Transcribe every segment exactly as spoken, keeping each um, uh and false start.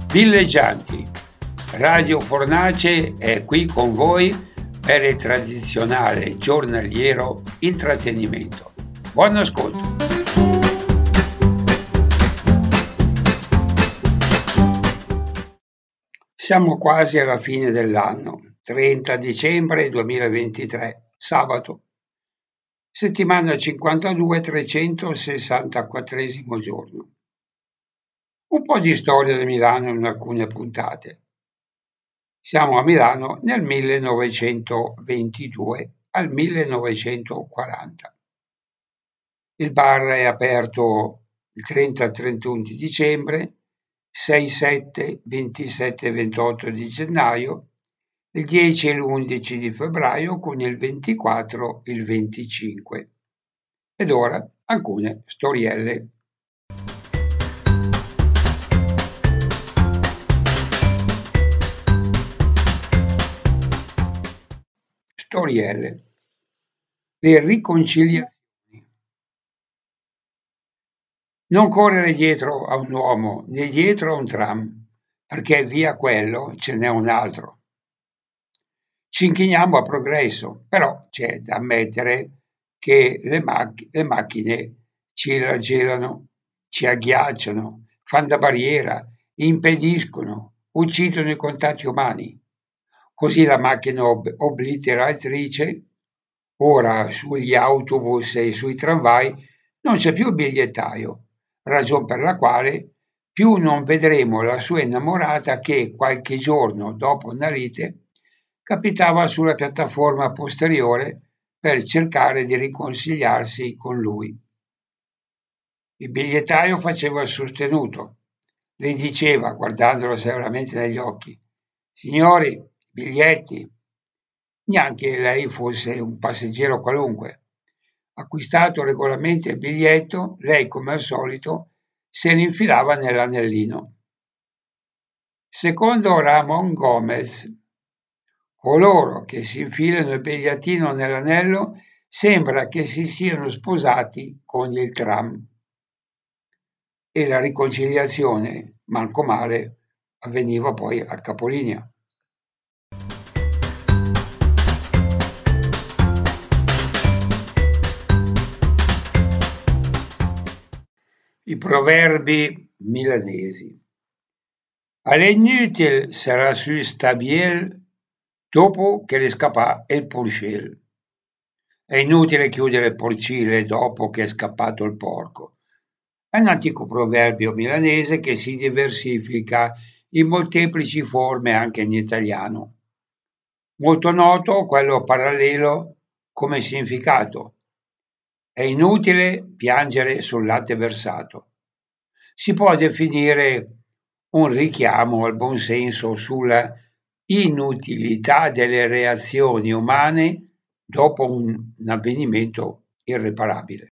Villeggianti, Radio Fornace è qui con voi per il tradizionale giornaliero intrattenimento. Buon ascolto! Siamo quasi alla fine dell'anno, trenta dicembre duemilaventitré, sabato, settimana cinquantadue, trecentosessantaquattresimo giorno. Un po' di storia di Milano in alcune puntate. Siamo a Milano nel millenovecentoventidue al millenovecentoquaranta. Il bar è aperto il trenta trentuno di dicembre, sei sette, ventisette e ventotto di gennaio, il dieci e l'undici di febbraio con il ventiquattro e il venticinque. Ed ora alcune storielle. Storielle. Le riconciliazioni. Non correre dietro a un uomo né dietro a un tram, perché via quello ce n'è un altro. Ci inchiniamo a progresso, però c'è da ammettere che le, mac- le macchine ci raggelano, ci agghiacciano, fanno da barriera, impediscono, uccidono i contatti umani. Così la macchina ob- obliteratrice, ora sugli autobus e sui tramvai, non c'è più il bigliettaio, ragion per la quale più non vedremo la sua innamorata che qualche giorno dopo una lite capitava sulla piattaforma posteriore per cercare di riconsigliarsi con lui. Il bigliettaio faceva il sostenuto, le diceva, guardandolo severamente negli occhi, signori, biglietti. Neanche lei fosse un passeggero qualunque. Acquistato regolarmente il biglietto, lei, come al solito, se ne infilava nell'anellino. Secondo Ramon Gomez, coloro che si infilano il bigliettino nell'anello sembra che si siano sposati con il tram. E la riconciliazione, manco male, avveniva poi a capolinea. I proverbi milanesi. Elle est inutile sarà su stabiel dopo che le scappa il porcel. È inutile chiudere il porcile dopo che è scappato il porco. È un antico proverbio milanese che si diversifica in molteplici forme anche in italiano. Molto noto quello parallelo come significato. È inutile piangere sul latte versato. Si può definire un richiamo al buonsenso sulla inutilità delle reazioni umane dopo un avvenimento irreparabile.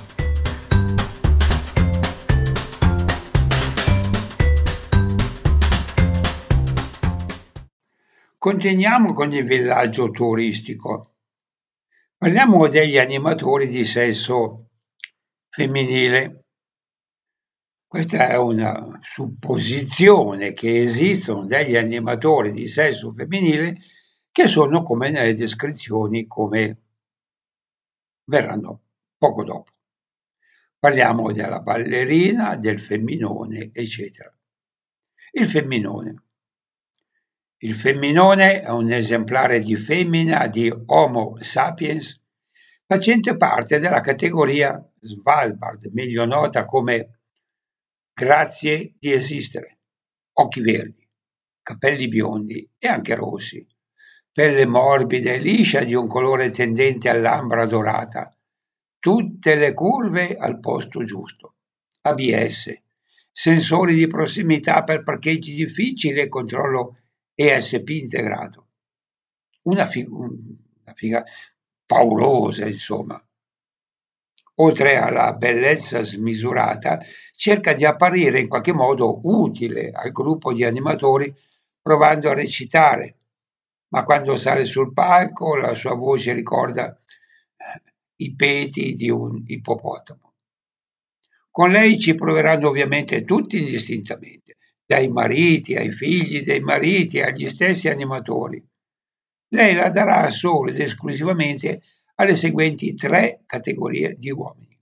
Continuiamo con il villaggio turistico. Parliamo degli animatori di sesso femminile. Questa è una supposizione che esistono degli animatori di sesso femminile che sono come nelle descrizioni, come verranno poco dopo. Parliamo della ballerina, del femminone, eccetera. Il femminone. Il femminone è un esemplare di femmina di Homo sapiens facente parte della categoria Svalbard, meglio nota come grazie di esistere, occhi verdi, capelli biondi e anche rossi, pelle morbida e liscia di un colore tendente all'ambra dorata, tutte le curve al posto giusto, A B S, sensori di prossimità per parcheggi difficili e controllo E S P integrato. Una, fi- una figa paurosa, insomma. Oltre alla bellezza smisurata, cerca di apparire in qualche modo utile al gruppo di animatori provando a recitare, ma quando sale sul palco la sua voce ricorda i peti di un ippopotamo. Con lei ci proveranno ovviamente tutti indistintamente, dai mariti ai figli dei mariti agli stessi animatori. Lei la darà solo ed esclusivamente alle seguenti tre categorie di uomini: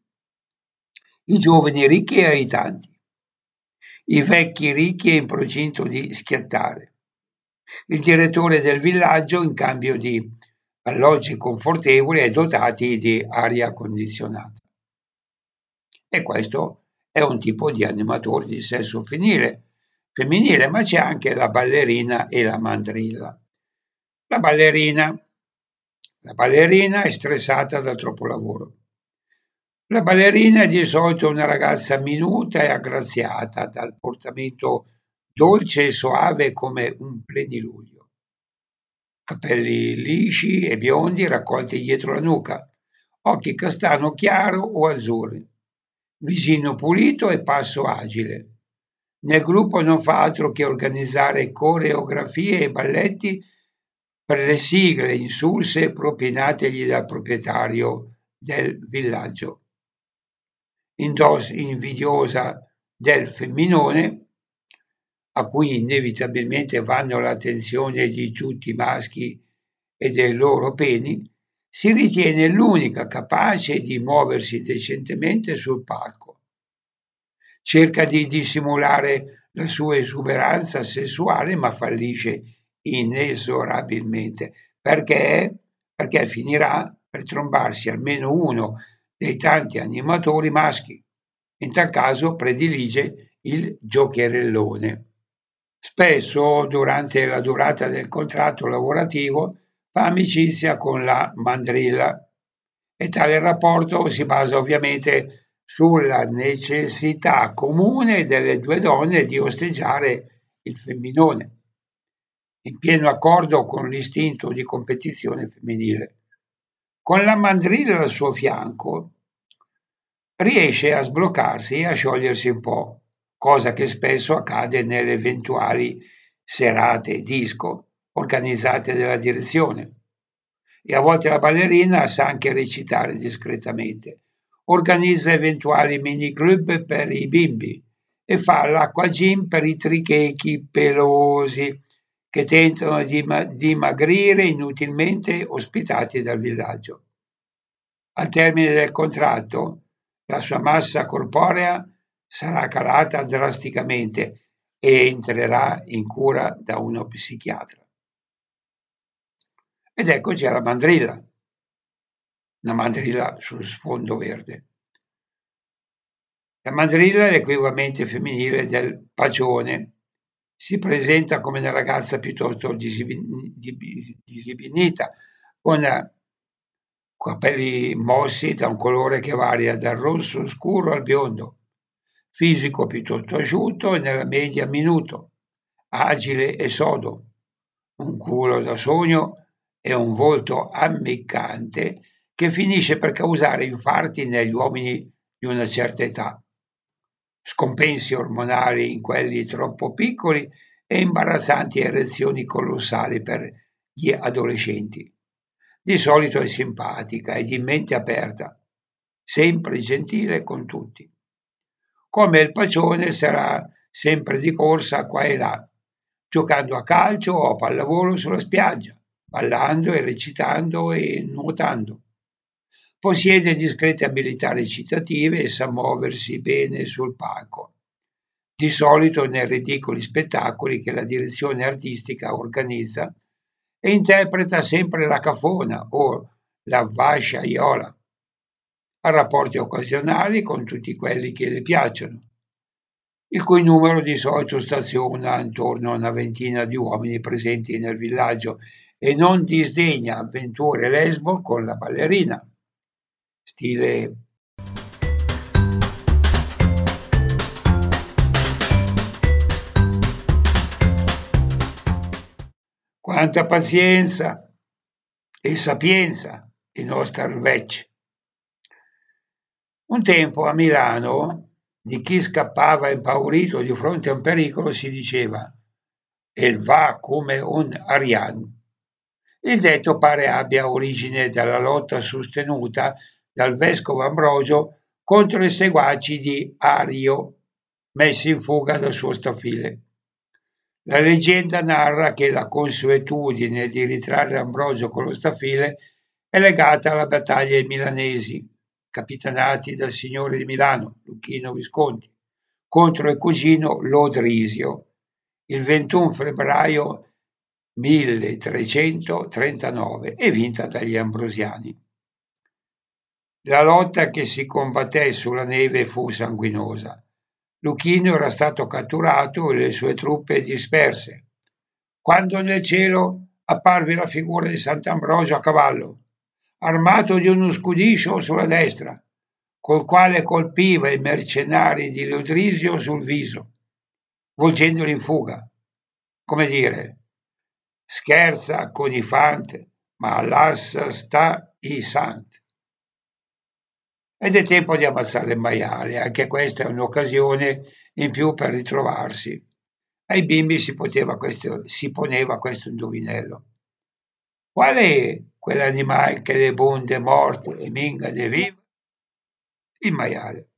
i giovani ricchi e aitanti, i vecchi ricchi e in procinto di schiattare, il direttore del villaggio in cambio di alloggi confortevoli e dotati di aria condizionata. E questo è un tipo di animatore di sesso femminile, femminile, ma c'è anche la ballerina e la mandrilla. La ballerina, la ballerina è stressata da troppo lavoro. La ballerina è di solito una ragazza minuta e aggraziata, dal portamento dolce e soave come un plenilunio. Capelli lisci e biondi raccolti dietro la nuca, occhi castano chiaro o azzurri, visino pulito e passo agile. Nel gruppo non fa altro che organizzare coreografie e balletti per le sigle insulse propinategli dal proprietario del villaggio. Invidiosa del femminone, a cui inevitabilmente vanno l'attenzione di tutti i maschi e dei loro peni, si ritiene l'unica capace di muoversi decentemente sul palco. Cerca di dissimulare la sua esuberanza sessuale, ma fallisce inesorabilmente, perché, perché finirà per trombarsi almeno uno dei tanti animatori maschi. In tal caso predilige il giocherellone. Spesso, durante la durata del contratto lavorativo, fa amicizia con la mandrilla e tale rapporto si basa ovviamente sulla necessità comune delle due donne di osteggiare il femminone, in pieno accordo con l'istinto di competizione femminile. Con la mandrilla al suo fianco riesce a sbloccarsi e a sciogliersi un po', cosa che spesso accade nelle eventuali serate disco organizzate dalla direzione. E a volte la ballerina sa anche recitare discretamente, organizza eventuali mini club per i bimbi e fa l'acqua gym per i trichechi pelosi che tentano di dimagrire inutilmente ospitati dal villaggio. Al termine del contratto, la sua massa corporea sarà calata drasticamente e entrerà in cura da uno psichiatra. Ed eccoci alla mandrilla, una mandrilla sul sfondo verde. La mandrilla è l'equivalente femminile del pagione. Si presenta come una ragazza piuttosto disibinita, con capelli mossi da un colore che varia dal rosso scuro al biondo, fisico piuttosto asciutto e nella media minuto, agile e sodo, un culo da sogno e un volto ammiccante che finisce per causare infarti negli uomini di una certa età, scompensi ormonali in quelli troppo piccoli e imbarazzanti erezioni colossali per gli adolescenti. Di solito è simpatica e di mente aperta, sempre gentile con tutti. Come il pacione sarà sempre di corsa qua e là, giocando a calcio o a pallavolo sulla spiaggia, ballando e recitando e nuotando. Possiede discrete abilità recitative e sa muoversi bene sul palco, di solito nei ridicoli spettacoli che la direzione artistica organizza, e interpreta sempre la cafona o la vasciaiola. Ha rapporti occasionali con tutti quelli che le piacciono, il cui numero di solito staziona intorno a una ventina di uomini presenti nel villaggio e non disdegna avventure lesbo con la ballerina, stile quanta pazienza e sapienza il nostro vecchio. Un tempo a Milano di chi scappava impaurito di fronte a un pericolo si diceva «El va come un ariano». Il detto pare abbia origine dalla lotta sostenuta dal vescovo Ambrogio contro i seguaci di Ario, messi in fuga dal suo staffile. La leggenda narra che la consuetudine di ritrarre Ambrogio con lo staffile è legata alla battaglia dei Milanesi, capitanati dal signore di Milano, Luchino Visconti, contro il cugino Lodrisio, il ventuno febbraio milletrecentotrentanove e vinta dagli Ambrosiani. La lotta che si combatté sulla neve fu sanguinosa. Luchino era stato catturato e le sue truppe disperse, quando nel cielo apparve la figura di Sant'Ambrogio a cavallo, armato di uno scudiscio sulla destra, col quale colpiva i mercenari di Lodrisio sul viso, volgendoli in fuga. Come dire, scherza con i fant, ma all'assa sta i sant. Ed è tempo di ammazzare il maiale, anche questa è un'occasione in più per ritrovarsi. Ai bimbi si, poteva questo, si poneva questo indovinello. Qual è quell'animale che le bonde morte e minga ne vive? Il maiale.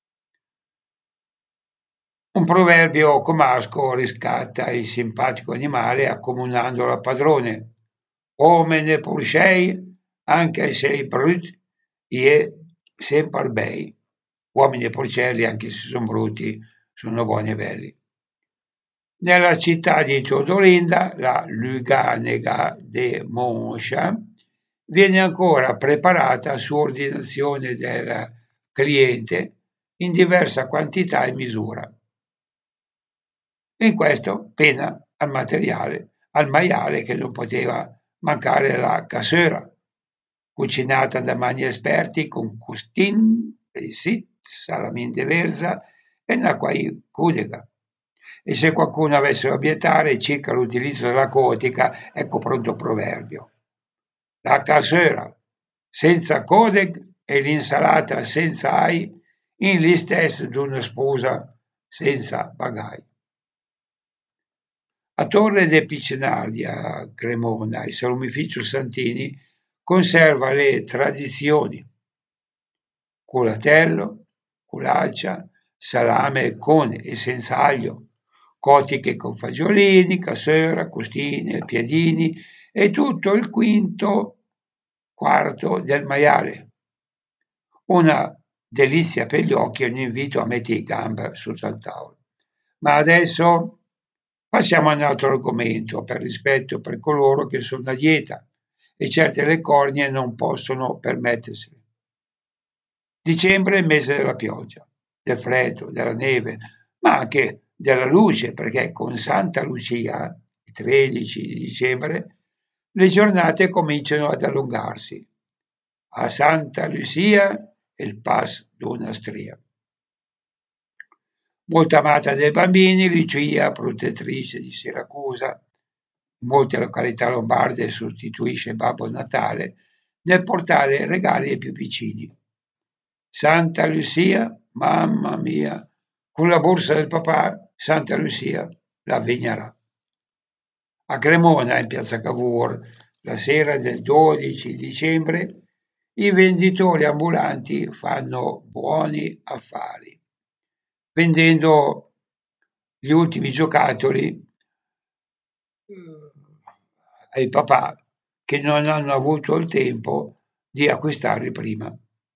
Un proverbio comasco riscatta il simpatico animale accomunandolo al padrone. Omene purcei, anche se brut, e sempre bei. Uomini e porcelli, anche se sono brutti, sono buoni e belli. Nella città di Todolinda, la Luganega de Monscia, viene ancora preparata su ordinazione del cliente in diversa quantità e misura. In questo pena al materiale, al maiale che non poteva mancare la cassera, cucinata da mani esperti con custin, risit, salamin de verza e naquai cudega. E se qualcuno avesse da obiettare circa l'utilizzo della cotica, ecco pronto il proverbio. La cassera senza codec e l'insalata senza ai, in listess d'una sposa senza bagai. A Torre de' Picenardi, a Cremona, il salumificio Santini conserva le tradizioni: culatello, culaccia, salame con e senza aglio, cotiche con fagiolini, cassera, costine, piadini e tutto il quinto quarto del maiale. Una delizia per gli occhi e un invito a mettere i gambe sotto al tavolo. Ma adesso passiamo a un altro argomento, per rispetto per coloro che sono a dieta e certe le cornie non possono permetterselo. Dicembre è il mese della pioggia, del freddo, della neve, ma anche della luce, perché con Santa Lucia, il tredici di dicembre, le giornate cominciano ad allungarsi. A Santa Lucia il Pas d'una stria. Molto amata dai bambini, Lucia, protettrice di Siracusa, in molte località lombarde sostituisce Babbo Natale nel portare regali ai più piccini. Santa Lucia, mamma mia, con la borsa del papà, Santa Lucia la vignerà. A Cremona, in piazza Cavour, la sera del dodici dicembre, i venditori ambulanti fanno buoni affari, vendendo gli ultimi giocattoli ai papà che non hanno avuto il tempo di acquistarli prima.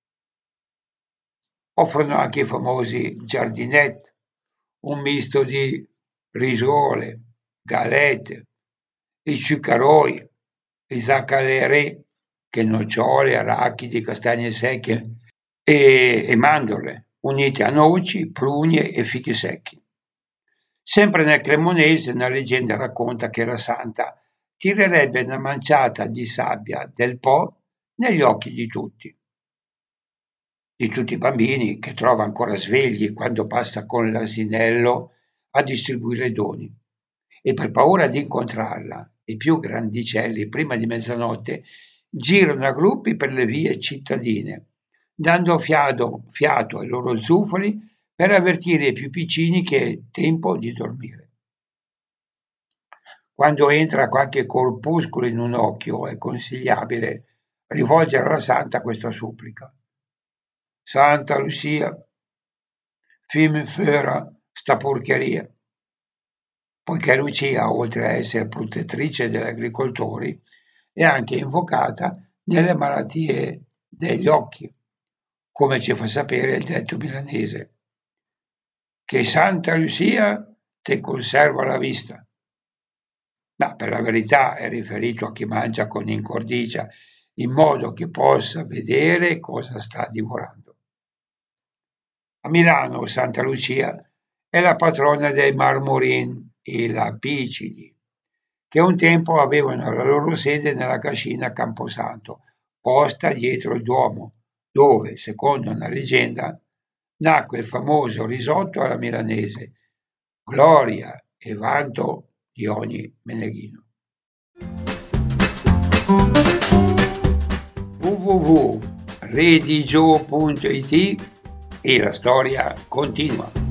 Offrono anche i famosi giardinet, un misto di risole, galette, i ciucaroi, i zaccalerè, che nocciole, arachidi, castagne secche e, e mandorle, unite a noci, prugne e fichi secchi. Sempre nel Cremonese una leggenda racconta che la santa tirerebbe una manciata di sabbia del Po negli occhi di tutti. Di tutti i bambini che trova ancora svegli quando passa con l'asinello a distribuire doni. E per paura di incontrarla, i più grandicelli prima di mezzanotte girano a gruppi per le vie cittadine, dando fiato, fiato ai loro zufoli per avvertire i più piccini che è tempo di dormire. Quando entra qualche corpuscolo in un occhio è consigliabile rivolgere alla santa questa supplica. Santa Lucia, fammi föra sta porcheria. Poiché Lucia, oltre a essere protettrice degli agricoltori, è anche invocata nelle malattie degli occhi, come ci fa sapere il detto milanese: che Santa Lucia te conserva la vista. Ma per la verità è riferito a chi mangia con ingordigia, in modo che possa vedere cosa sta divorando. A Milano Santa Lucia è la patrona dei marmorin, i lapicidi, che un tempo avevano la loro sede nella cascina Camposanto, posta dietro il Duomo, dove, secondo una leggenda, nacque il famoso risotto alla milanese, gloria e vanto di ogni meneghino. w w w punto redigio punto it e la storia continua.